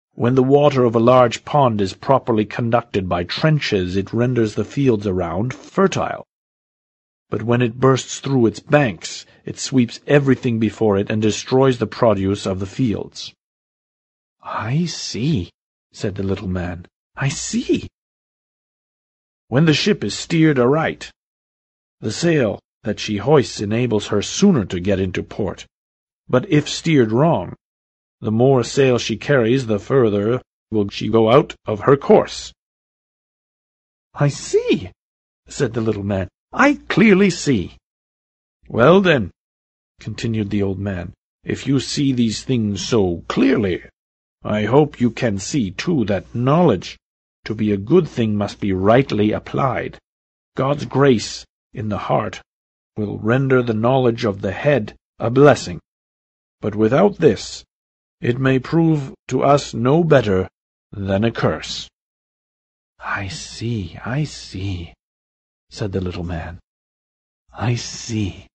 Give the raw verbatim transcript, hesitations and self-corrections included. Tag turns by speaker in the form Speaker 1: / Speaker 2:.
Speaker 1: When the water of a large pond is properly conducted by trenches, it renders the fields around fertile. But when it bursts through its banks, it sweeps everything before it and destroys the produce of the fields." "I see," said the little man. "I see." "When the ship is steered aright, the sail that she hoists enables her sooner to get into port. But if steered wrong, the more sail she carries, the further will she go out of her course." "I see," said the little man. "I clearly see." "Well, then," continued the old man, "if you see these things so clearly, I hope you can see, too, that knowledge, to be a good thing, must be rightly applied. God's grace in the heart will render the knowledge of the head a blessing, but without this it may prove to us no better than a curse." "I see, I see," said the little man. "I see."